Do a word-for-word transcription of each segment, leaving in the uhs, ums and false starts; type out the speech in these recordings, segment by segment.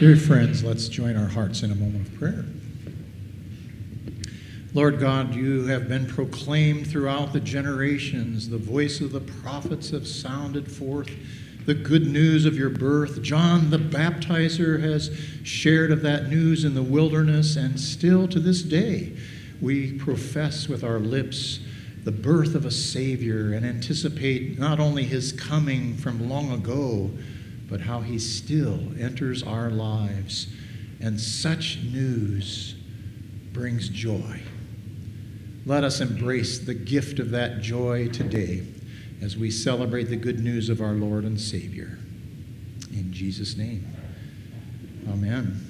Dear friends, let's join our hearts in a moment of prayer. Lord God, you have been proclaimed throughout the generations. The voice of the prophets have sounded forth the good news of your birth. John the Baptizer has shared of that news in the wilderness, and still to this day we profess with our lips the birth of a Savior and anticipate not only his coming from long ago, but how he still enters our lives. And such news brings joy. Let us embrace the gift of that joy today as we celebrate the good news of our Lord and Savior. In Jesus' name, amen.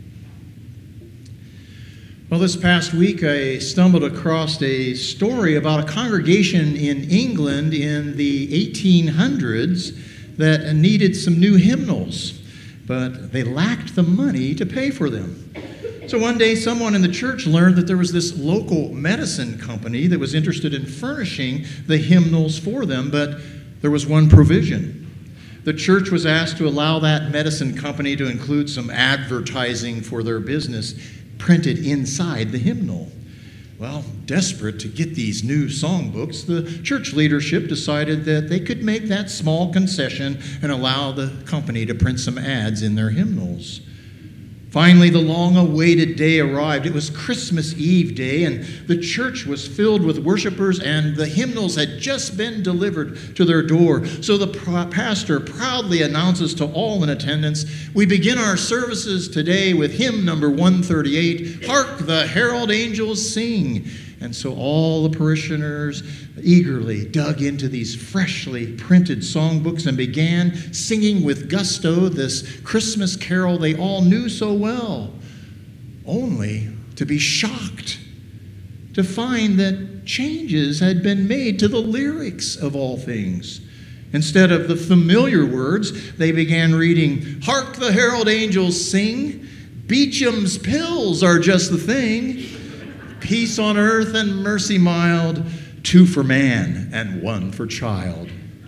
Well, this past week I stumbled across a story about a congregation in England in the eighteen hundreds that needed some new hymnals, but they lacked the money to pay for them. So one day someone in the church learned that there was this local medicine company that was interested in furnishing the hymnals for them, but there was one provision. The church was asked to allow that medicine company to include some advertising for their business printed inside the hymnal. Well, desperate to get these new songbooks, the church leadership decided that they could make that small concession and allow the company to print some ads in their hymnals. Finally, the long-awaited day arrived. It was Christmas Eve day, and the church was filled with worshipers, and the hymnals had just been delivered to their door. So the pastor proudly announces to all in attendance, "We begin our services today with hymn number one thirty-eight, Hark the Herald Angels Sing." And so all the parishioners eagerly dug into these freshly printed songbooks and began singing with gusto this Christmas carol they all knew so well, only to be shocked to find that changes had been made to the lyrics of all things. Instead of the familiar words, they began reading, "Hark the herald angels sing, Beecham's pills are just the thing. Peace on earth and mercy mild, two for man and one for child."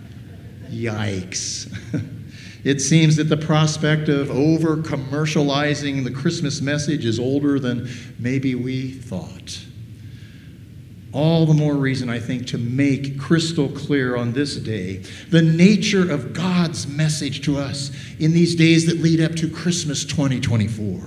Yikes. It seems that the prospect of over-commercializing the Christmas message is older than maybe we thought. All the more reason, I think, to make crystal clear on this day the nature of God's message to us in these days that lead up to Christmas twenty twenty-four.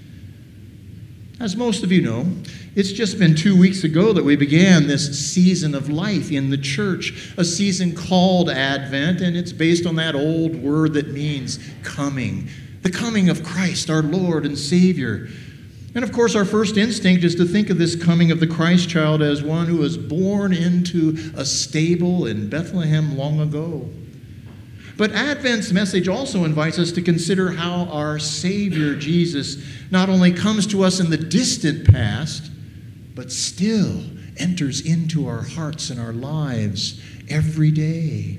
As most of you know, it's just been two weeks ago that we began this season of life in the church, a season called Advent, and it's based on that old word that means coming, the coming of Christ, our Lord and Savior. And of course, our first instinct is to think of this coming of the Christ child as one who was born into a stable in Bethlehem long ago. But Advent's message also invites us to consider how our Savior, Jesus, not only comes to us in the distant past, but still enters into our hearts and our lives every day.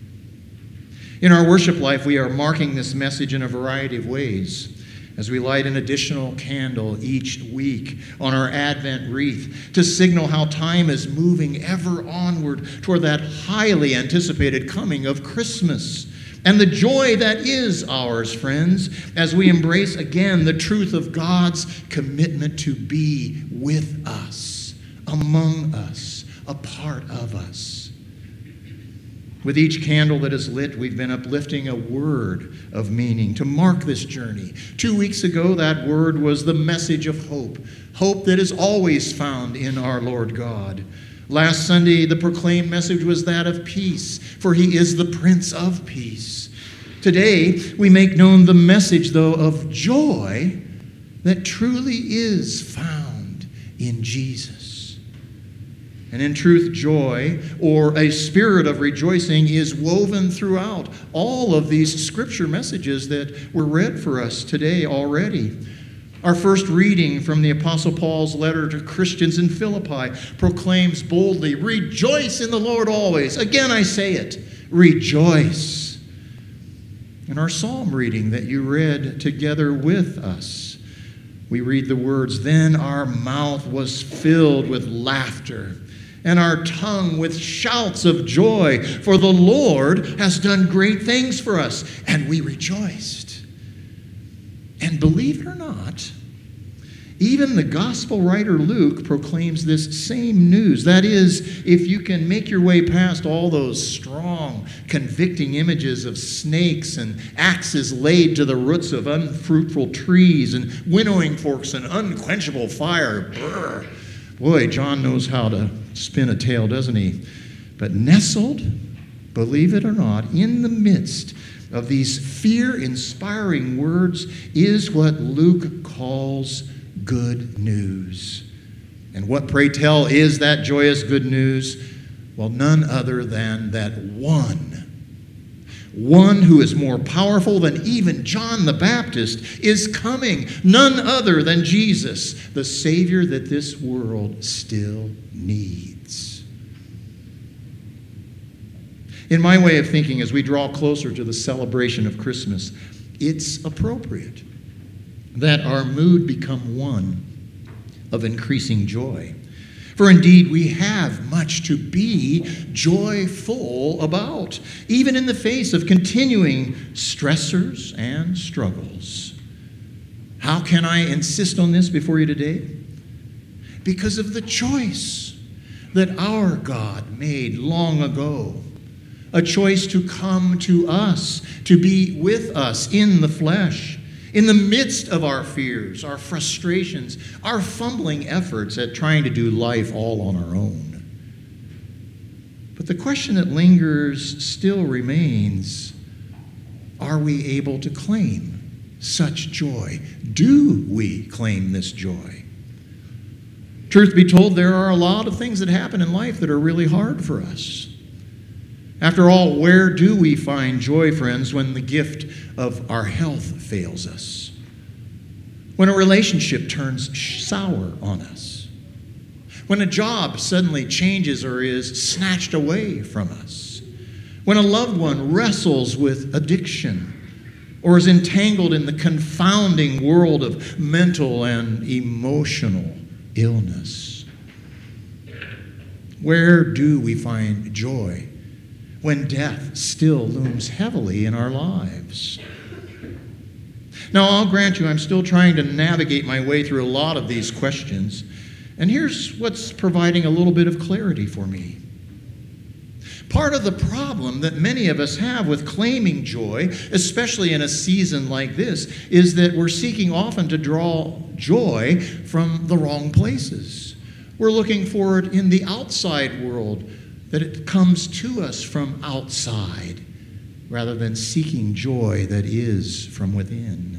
In our worship life, we are marking this message in a variety of ways as we light an additional candle each week on our Advent wreath to signal how time is moving ever onward toward that highly anticipated coming of Christmas. And the joy that is ours, friends, as we embrace again the truth of God's commitment to be with us, among us, a part of us. With each candle that is lit, we've been uplifting a word of meaning to mark this journey. Two weeks ago, that word was the message of hope, hope that is always found in our Lord God. Last Sunday, the proclaimed message was that of peace, for he is the Prince of Peace. Today, we make known the message, though, of joy that truly is found in Jesus. And in truth, joy, or a spirit of rejoicing, is woven throughout all of these scripture messages that were read for us today already. Our first reading from the Apostle Paul's letter to Christians in Philippi proclaims boldly, "Rejoice in the Lord always." Again, I say it, rejoice. In our psalm reading that you read together with us, we read the words, "Then our mouth was filled with laughter, and our tongue with shouts of joy, for the Lord has done great things for us, and we rejoiced." And believe it or not, even the gospel writer Luke proclaims this same news. That is, if you can make your way past all those strong, convicting images of snakes and axes laid to the roots of unfruitful trees and winnowing forks and unquenchable fire. Brr. Boy, John knows how to spin a tale, doesn't he? But nestled, believe it or not, in the midst of these fear-inspiring words is what Luke calls good news. And what, pray tell, is that joyous good news? Well, none other than that one, one who is more powerful than even John the Baptist is coming. None other than Jesus, the Savior that this world still needs. In my way of thinking, as we draw closer to the celebration of Christmas, it's appropriate that our mood become one of increasing joy. For indeed, we have much to be joyful about, even in the face of continuing stressors and struggles. How can I insist on this before you today? Because of the choice that our God made long ago. A choice to come to us, to be with us in the flesh, in the midst of our fears, our frustrations, our fumbling efforts at trying to do life all on our own. But the question that lingers still remains, are we able to claim such joy? Do we claim this joy? Truth be told, there are a lot of things that happen in life that are really hard for us. After all, where do we find joy, friends, when the gift of our health fails us? When a relationship turns sour on us? When a job suddenly changes or is snatched away from us? When a loved one wrestles with addiction or is entangled in the confounding world of mental and emotional illness? Where do we find joy when death still looms heavily in our lives? Now, I'll grant you, I'm still trying to navigate my way through a lot of these questions, and here's what's providing a little bit of clarity for me. Part of the problem that many of us have with claiming joy, especially in a season like this, is that we're seeking often to draw joy from the wrong places. We're looking for it in the outside world, that it comes to us from outside, rather than seeking joy that is from within.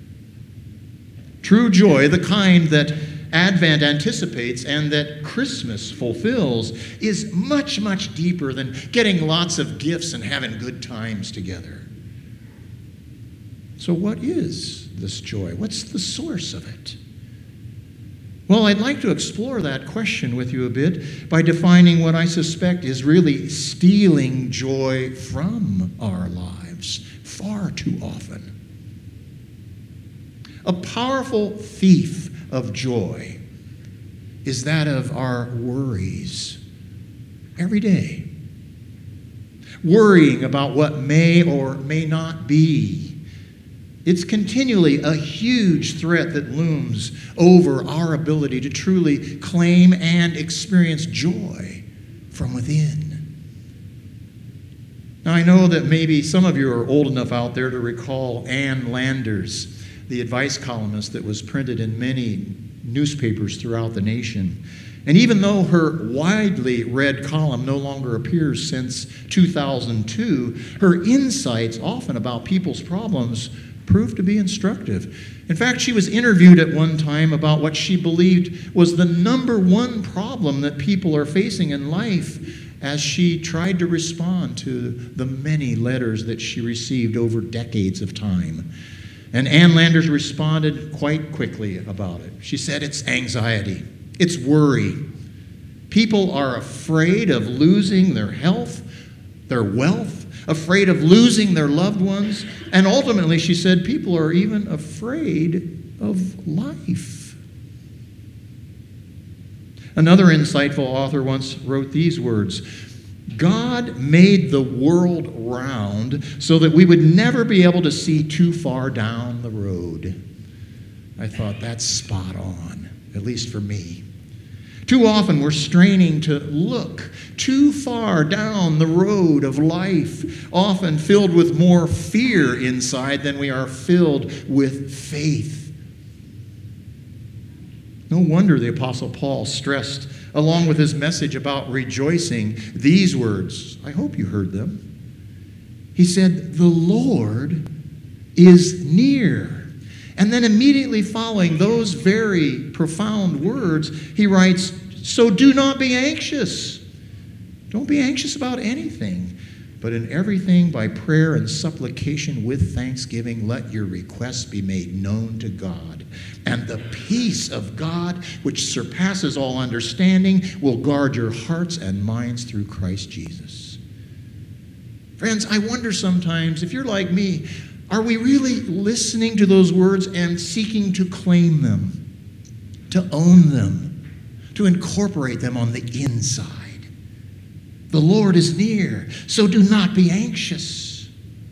True joy, the kind that Advent anticipates and that Christmas fulfills, is much, much deeper than getting lots of gifts and having good times together. So what is this joy? What's the source of it? Well, I'd like to explore that question with you a bit by defining what I suspect is really stealing joy from our lives far too often. A powerful thief of joy is that of our worries every day. Worrying about what may or may not be. It's continually a huge threat that looms over our ability to truly claim and experience joy from within. Now, I know that maybe some of you are old enough out there to recall Ann Landers, the advice columnist that was printed in many newspapers throughout the nation. And even though her widely read column no longer appears since two thousand two, her insights often about people's problems proved to be instructive. In fact, she was interviewed at one time about what she believed was the number one problem that people are facing in life, as she tried to respond to the many letters that she received over decades of time. And Ann Landers responded quite quickly about it. She said, it's anxiety, it's worry. People are afraid of losing their health, their wealth, afraid of losing their loved ones, and ultimately, she said, people are even afraid of life. Another insightful author once wrote these words: God made the world round so that we would never be able to see too far down the road. I thought, that's spot on, at least for me. Too often we're straining to look too far down the road of life, often filled with more fear inside than we are filled with faith. No wonder the Apostle Paul stressed, along with his message about rejoicing, these words. I hope you heard them. He said, the Lord is near. And then immediately following those very profound words, he writes, so do not be anxious. Don't be anxious about anything, but in everything by prayer and supplication with thanksgiving, let your requests be made known to God. And the peace of God, which surpasses all understanding, will guard your hearts and minds through Christ Jesus. Friends, I wonder sometimes, if you're like me, are we really listening to those words and seeking to claim them, to own them, to incorporate them on the inside? The Lord is near, so do not be anxious.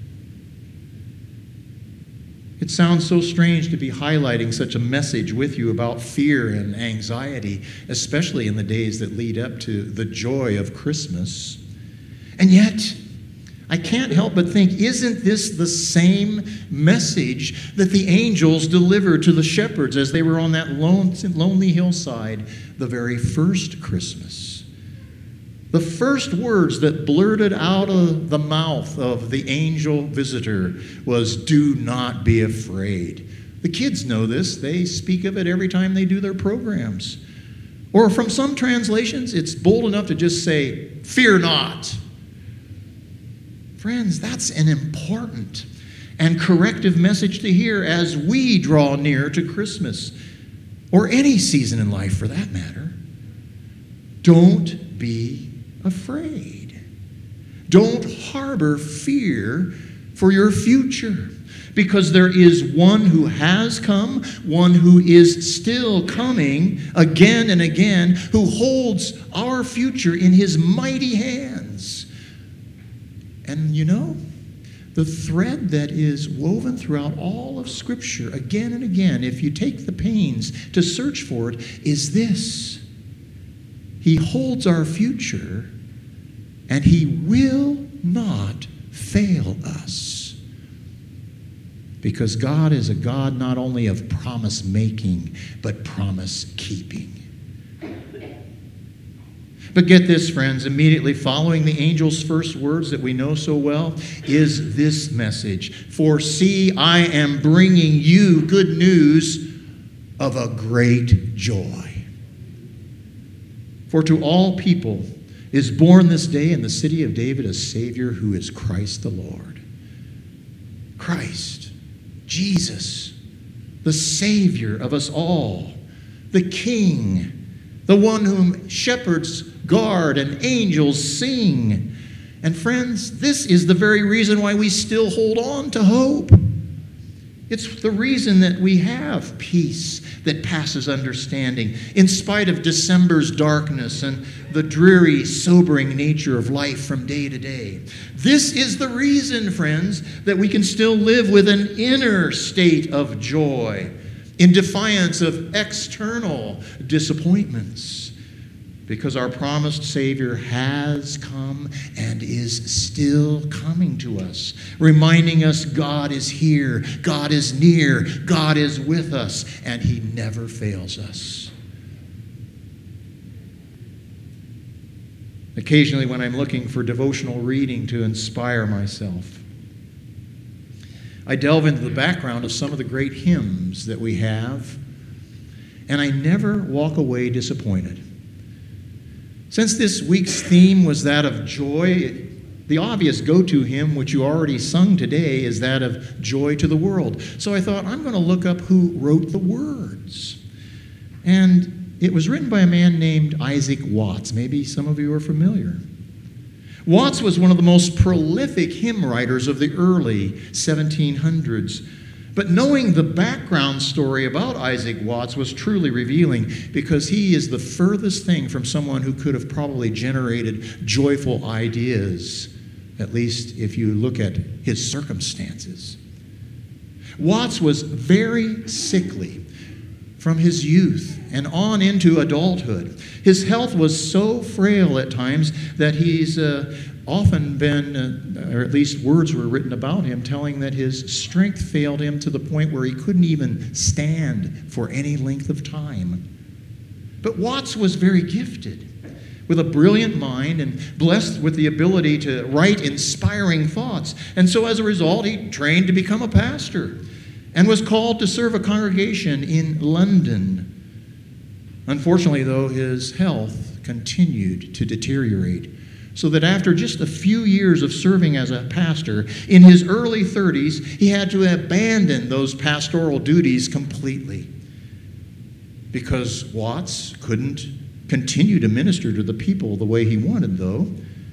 It sounds so strange to be highlighting such a message with you about fear and anxiety, especially in the days that lead up to the joy of Christmas. And yet, I can't help but think, isn't this the same message that the angels delivered to the shepherds as they were on that lone, lonely hillside the very first Christmas? The first words that blurted out of the mouth of the angel visitor was, do not be afraid. The kids know this. They speak of it every time they do their programs. Or from some translations, it's bold enough to just say, fear not. Friends, that's an important and corrective message to hear as we draw near to Christmas, or any season in life for that matter. Don't be afraid. Don't harbor fear for your future, because there is one who has come, one who is still coming again and again, who holds our future in his mighty hands. And you know, the thread that is woven throughout all of Scripture again and again, if you take the pains to search for it, is this: he holds our future, and he will not fail us. Because God is a God not only of promise making, but promise keeping. But get this, friends, immediately following the angel's first words that we know so well is this message. For see, I am bringing you good news of a great joy. For to all people is born this day in the city of David a Savior who is Christ the Lord. Christ, Jesus, the Savior of us all, the King, the one whom shepherds guard and angels sing. And friends, this is the very reason why we still hold on to hope. It's the reason that we have peace that passes understanding, in spite of December's darkness and the dreary, sobering nature of life from day to day. This is the reason, friends, that we can still live with an inner state of joy in defiance of external disappointments. Because our promised Savior has come and is still coming to us, reminding us God is here, God is near, God is with us, and he never fails us. Occasionally, when I'm looking for devotional reading to inspire myself, I delve into the background of some of the great hymns that we have, and I never walk away disappointed. Since this week's theme was that of joy, the obvious go-to hymn, which you already sung today, is that of Joy to the World. So I thought, I'm going to look up who wrote the words. And it was written by a man named Isaac Watts. Maybe some of you are familiar. Watts was one of the most prolific hymn writers of the early seventeen hundreds. But knowing the background story about Isaac Watts was truly revealing, because he is the furthest thing from someone who could have probably generated joyful ideas, at least if you look at his circumstances. Watts was very sickly from his youth and on into adulthood. His health was so frail at times that he's uh, often been, uh, or at least words were written about him, telling that his strength failed him to the point where he couldn't even stand for any length of time. But Watts was very gifted, with a brilliant mind and blessed with the ability to write inspiring thoughts. And so as a result, he trained to become a pastor and was called to serve a congregation in London. Unfortunately, though, his health continued to deteriorate, so that after just a few years of serving as a pastor, in his early thirties, he had to abandon those pastoral duties completely. Because Watts couldn't continue to minister to the people the way he wanted, though,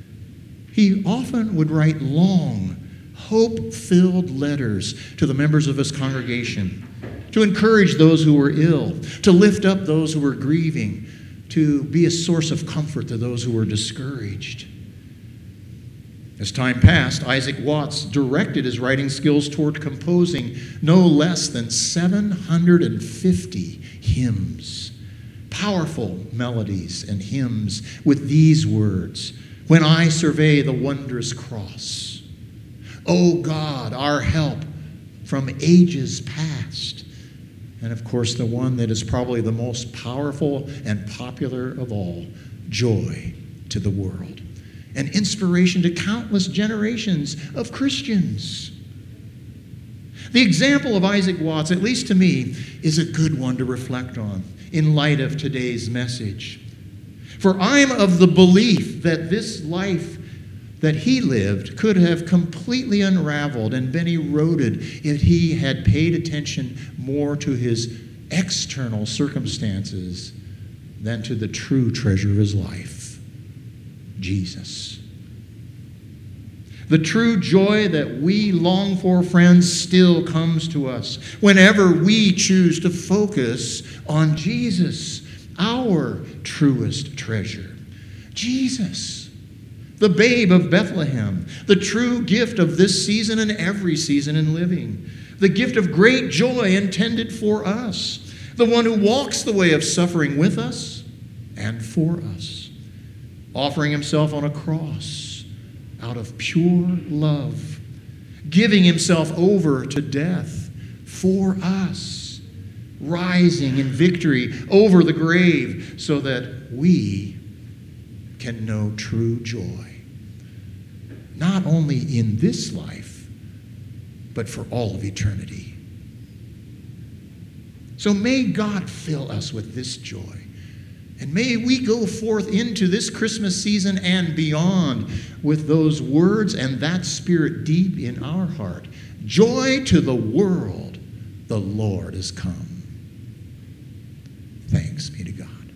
he often would write long, hope-filled letters to the members of his congregation, to encourage those who were ill, to lift up those who were grieving, to be a source of comfort to those who were discouraged. As time passed, Isaac Watts directed his writing skills toward composing no less than seven hundred fifty hymns, powerful melodies and hymns with these words: "When I survey the wondrous cross, O God, our help from ages past." And of course, the one that is probably the most powerful and popular of all, "Joy to the World," an inspiration to countless generations of Christians. The example of Isaac Watts, at least to me, is a good one to reflect on in light of today's message. For I'm of the belief that this life that he lived could have completely unraveled and been eroded if he had paid attention more to his external circumstances than to the true treasure of his life, Jesus. The true joy that we long for, friends, still comes to us whenever we choose to focus on Jesus, our truest treasure. Jesus, the babe of Bethlehem, the true gift of this season and every season in living, the gift of great joy intended for us, the one who walks the way of suffering with us and for us, offering himself on a cross out of pure love, giving himself over to death for us, rising in victory over the grave so that we can know true joy, not only in this life, but for all of eternity. So may God fill us with this joy. And may we go forth into this Christmas season and beyond with those words and that spirit deep in our heart. Joy to the world, the Lord is come. Thanks be to God.